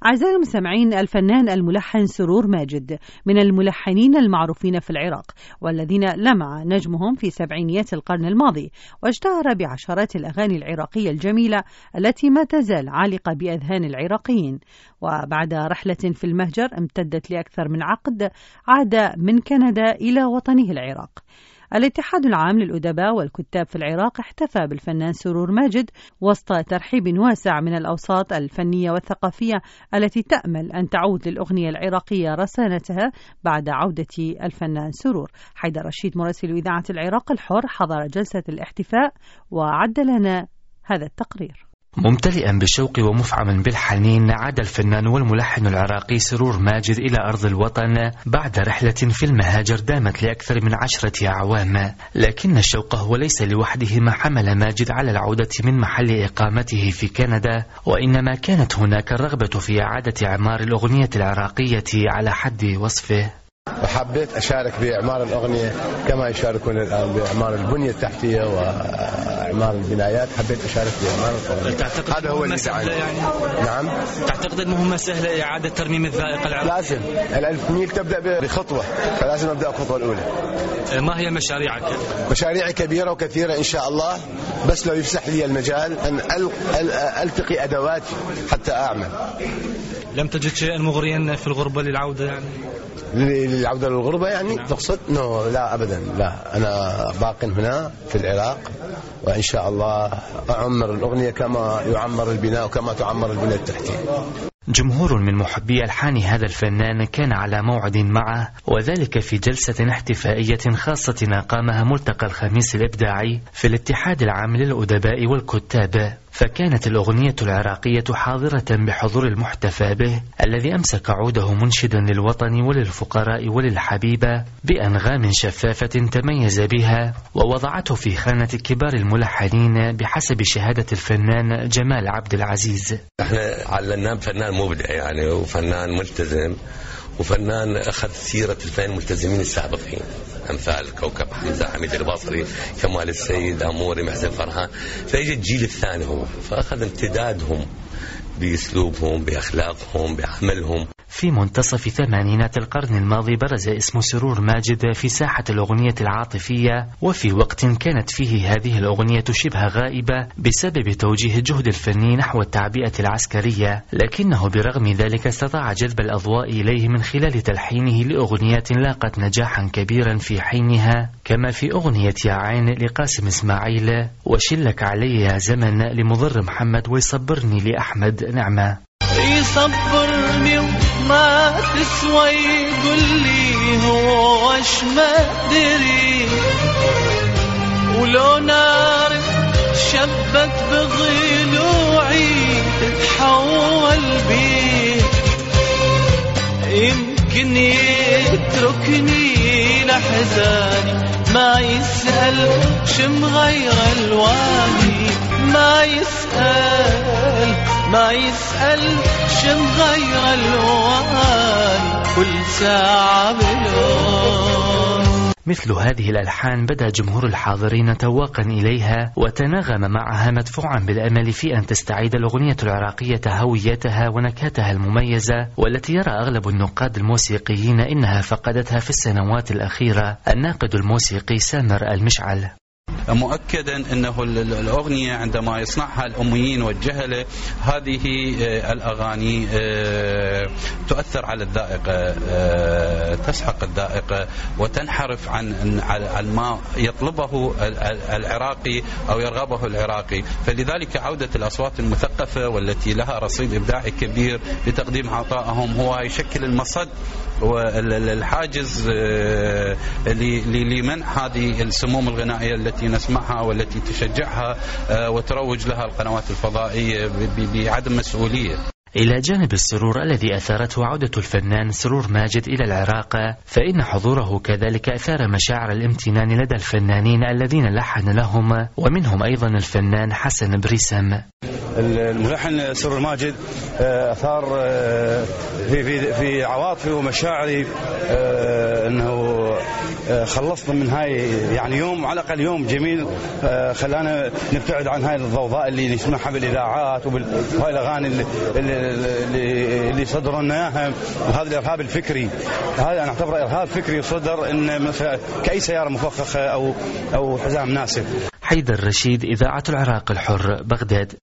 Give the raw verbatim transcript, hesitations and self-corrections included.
أعزائي المستمعين، الفنان الملحن سرور ماجد من الملحنين المعروفين في العراق، والذين لمع نجمهم في سبعينيات القرن الماضي، واشتهر بعشرات الأغاني العراقية الجميلة التي ما تزال عالقة بأذهان العراقيين. وبعد رحلة في المهجر امتدت لأكثر من عقد، عاد من كندا إلى وطنه العراق. الاتحاد العام للأدباء والكتاب في العراق احتفى بالفنان سرور ماجد وسط ترحيب واسع من الأوساط الفنية والثقافية التي تأمل أن تعود للأغنية العراقية رسانتها بعد عودة الفنان سرور. حيدر رشيد مراسل إذاعة العراق الحر حضر جلسة الاحتفاء وعد لنا هذا التقرير. ممتلئا بالشوق ومفعما بالحنين، عاد الفنان والملحن العراقي سرور ماجد إلى أرض الوطن بعد رحلة في المهاجر دامت لأكثر من عشرة أعوام. لكن الشوق هو ليس لوحده ما حمل ماجد على العودة من محل إقامته في كندا، وإنما كانت هناك الرغبة في إعادة إعمار الأغنية العراقية على حد وصفه. وحبيت أشارك بإعمار الأغنية كما يشاركون الآن بإعمار البنية التحتية وإعمار البنايات. حبيت أشارك بإعمار الأغنية. هذا هو اللي دعاني. يعني نعم. تعتقد المهمة سهلة إعادة ترميم الذائقة العراقية؟ لازم. الألف ميل تبدأ بخطوة، فلازم أبدأ الخطوة الأولى. ما هي مشاريعك؟ مشاريعي كبيرة وكثيرة إن شاء الله، بس لو يفسح لي المجال أن ألتقي أدواتي حتى أعمل. لم تجد شيئا مغريا في الغربة للعودة يعني؟ للعودة للغربة يعني نعم. تقصد؟ نو لا أبدا، لا أنا باق هنا في العراق، وإن شاء الله أعمر الأغنية كما يعمر البناء وكما تعمر البنية التحتية. جمهور من محبي ألحان هذا الفنان كان على موعد معه، وذلك في جلسة احتفائية خاصة أقامها ملتقى الخميس الإبداعي في الاتحاد العام للأدباء والكتاب. فكانت الأغنية العراقية حاضرة بحضور المحتفى به الذي أمسك عوده منشدا للوطن وللفقراء وللحبيبة بأنغام شفافة تميز بها، ووضعته في خانة كبار الملحنين بحسب شهادة الفنان جمال عبد العزيز. احنا علمناه فنان مبدع يعني، وفنان ملتزم، وفنان أخذ سيرة الفن الملتزمين السابقين أمثال كوكب حمزة، حميد البصري، كمال السيد، أموري، محسن فرحان. فإجى الجيل الثاني هو فأخذ امتدادهم بأسلوبهم، بأخلاقهم، بعملهم. في منتصف ثمانينات القرن الماضي برز اسم سرور ماجد في ساحة الأغنية العاطفية، وفي وقت كانت فيه هذه الأغنية شبه غائبة بسبب توجيه الجهد الفني نحو التعبئة العسكرية، لكنه برغم ذلك استطاع جذب الأضواء إليه من خلال تلحينه لأغنيات لاقت نجاحا كبيرا في حينها، كما في أغنية يا عين لقاسم إسماعيل، وشلك علي يا زمن لمضر محمد، ويصبرني لأحمد نعمة. يصبرني وما تسوى يقول لي هو وش ما دري، ولو نار شبت بضلوعي تتحول بي، يمكن يتركني لحزاني ما يسأل شم غير الواني، ما يسأل ما يسأل شم غير الوان، كل ساعة بلون. مثل هذه الألحان بدأ جمهور الحاضرين تواقا إليها وتناغم معها، مدفوعا بالأمل في أن تستعيد الأغنية العراقية هويتها ونكهتها المميزة، والتي يرى أغلب النقاد الموسيقيين إنها فقدتها في السنوات الأخيرة. الناقد الموسيقي سامر المشعل: مؤكدا أنه الأغنية عندما يصنعها الأميين والجهلة هذه الأغاني تؤثر على الذائقة، تسحق الذائقة وتنحرف عن عن ما يطلبه العراقي أو يرغبه العراقي. فلذلك عودة الأصوات المثقفة والتي لها رصيد إبداعي كبير لتقديم عطائهم هو يشكل المصد والحاجز لمنع هذه السموم الغنائية التي نسمعها والتي تشجعها وتروج لها القنوات الفضائية بعدم مسؤولية. إلى جانب السرور الذي أثارته عودة الفنان سرور ماجد إلى العراق، فإن حضوره كذلك أثار مشاعر الامتنان لدى الفنانين الذين لحن لهم، ومنهم أيضا الفنان حسن بريسم. الملحن سرور ماجد أثار في في في عواطفي ومشاعري أنه خلصنا من هاي يعني يوم على الأقل يوم جميل خلانا نبتعد عن هاي الضوضاء اللي نسمعها بالإذاعات وهاي الأغاني اللي, اللي, اللي صدرنا إياها، وهذا الإرهاب الفكري. هذا أنا أعتبره إرهاب فكري صدر إن مثلا كأي سيارة مفخخة أو أو حزام ناسف. حيدر رشيد، إذاعة العراق الحر، بغداد.